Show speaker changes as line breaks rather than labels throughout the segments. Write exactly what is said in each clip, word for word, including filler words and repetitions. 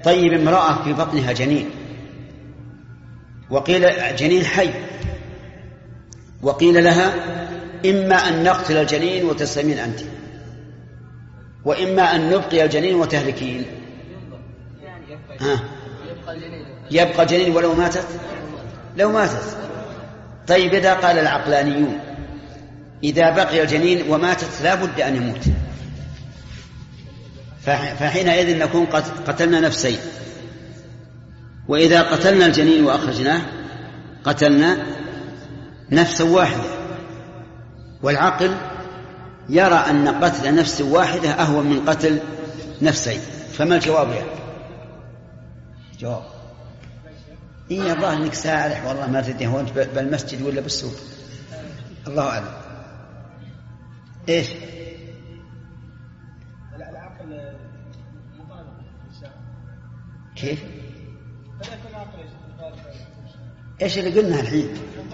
طيب امرأة في بطنها جنين، وقيل جنين حي، وقيل لها إما أن نقتل الجنين وتسلمين أنت، وإما أن نبقي الجنين وتهلكين. ها. يبقى الجنين ولو ماتت لو ماتت. طيب إذا قال العقلانيون إذا بقي الجنين وماتت لا بد أن يموت، فحينئذ نكون قتلنا نفسين، وإذا قتلنا الجنين وأخرجناه قتلنا نفسا واحدة. والعقل يرى أن قتل نفس واحدة أهون من قتل نفسين. فما الجواب يعني؟ جواب إيه الله إنك سارح والله ما تدري هو بالمسجد ولا بالسوق، الله أعلم. إيش؟ كيف؟ إيش اللي قلنا الحين؟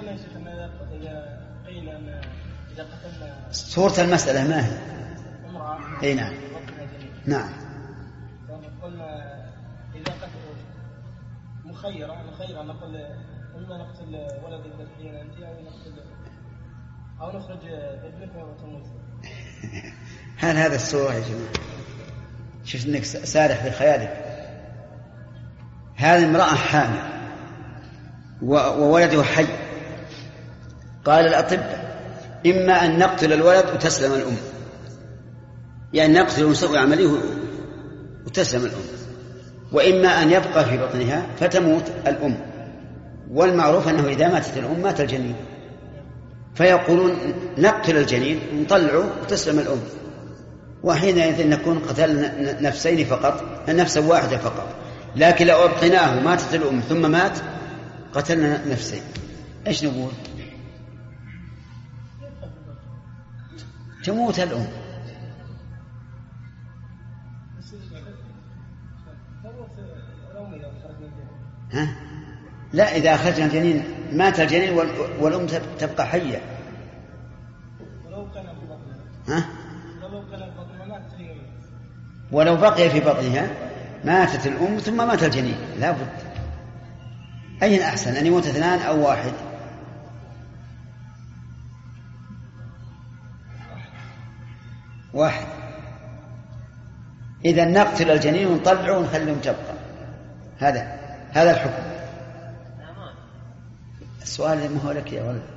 صورة المسألة ما هي؟ إيه نعم نعم.
قلنا إذا قتل مخيرة مخيرة نقول إما نقتل ولدك الحين أنت أو نقتل أو نخرج ابنك وتموت.
هل هذا الصورة يا جماعة؟ شفت إنك سارح في خيالك. هذه امرأة حامل وولده حي، قال الأطباء إما أن نقتل الولد وتسلم الأم، يعني نقتل ونسوي عمليه وتسلم الأم، وإما أن يبقى في بطنها فتموت الأم، والمعروف أنه إذا ماتت الأم مات الجنين، فيقولون نقتل الجنين ونطلعه وتسلم الأم، وحينئذ نكون قتلنا نفسين فقط، نفسا واحدة فقط. لكن لو أبقيناه ماتت الأم ثم مات قتلنا نفسين. إيش نقول؟ تموت الأم. ها؟ لا، إذا أخرجنا الجنين مات الجنين والأم تبقى حية. ها؟ ولو بقي في بطنها ماتت الأم ثم مات الجنين لا بد. أين أحسن أن يموت اثنان أو واحد؟ واحد. إذا نقتل الجنين ونطلعه ونخليهم تبقى. هذا هذا الحكم. السؤال ما هو لك يا ولد.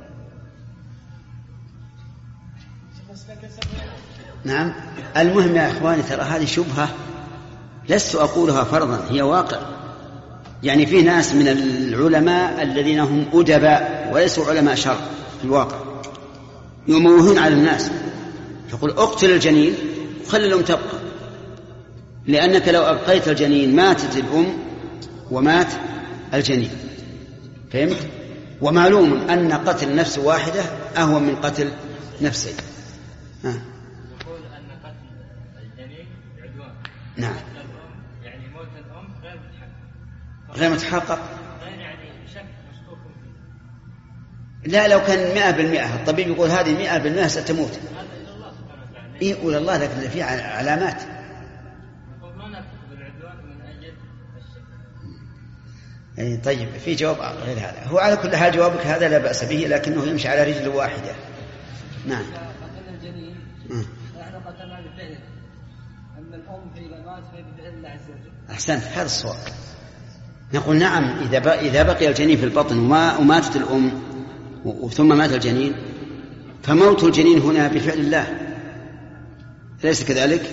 نعم. المهم يا إخواني ترى هذه شبهة لست أقولها فرضا، هي واقع. يعني في ناس من العلماء الذين هم أدباء وليسوا علماء شرع في الواقع يموهون على الناس، يقول اقتل الجنين وخلي الأم تبقى، لأنك لو أبقيت الجنين ماتت الأم ومات الجنين. فهمت؟ ومعلوم أن قتل نفس واحدة أهون من قتل نفسين. ها.
يقول أن قتل الجنين عدوان.
نعم.
يعني موت الأم غير متحقق.
غير متحقق.
غير يعني شك مشكوك فيه.
لا، لو كان مئة بالمئة الطبيب يقول هذه مئة بالمئة ستموت.
هذا إلى الله سبحانه وتعالى.
إيه يقول الله، لكن في علامات.
يقول ما نأخذ بالعدوان من أجل الشك.
يعني طيب في جواب غير هذا. هو على كل حال جوابك هذا لا بأس به، لكنه يمشي على رجل واحدة. نعم.
قتلنا الجنين نحن قتلنا بفعله، أما الأم فإذا مات فهي بفعل الله عز وجل.
أحسنت، هذا الصواب. نقول نعم، إذا بقي, إذا بقي الجنين في البطن وما وماتت الأم ثم مات الجنين فموت الجنين هنا بفعل الله، ليس كذلك؟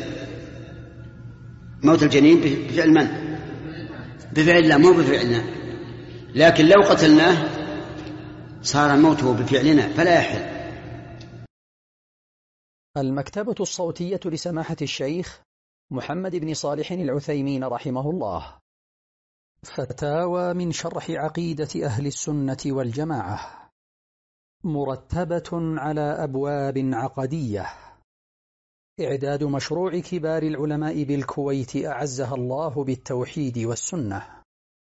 موت الجنين بفعل من؟ بفعل الله، مو بفعلنا. لكن لو قتلناه صار موته بفعلنا فلا يحل.
المكتبة الصوتية لسماحة الشيخ محمد بن صالح العثيمين رحمه الله. فتاوى من شرح عقيدة أهل السنة والجماعة، مرتبة على أبواب عقدية. إعداد مشروع كبار العلماء بالكويت أعزها الله بالتوحيد والسنة.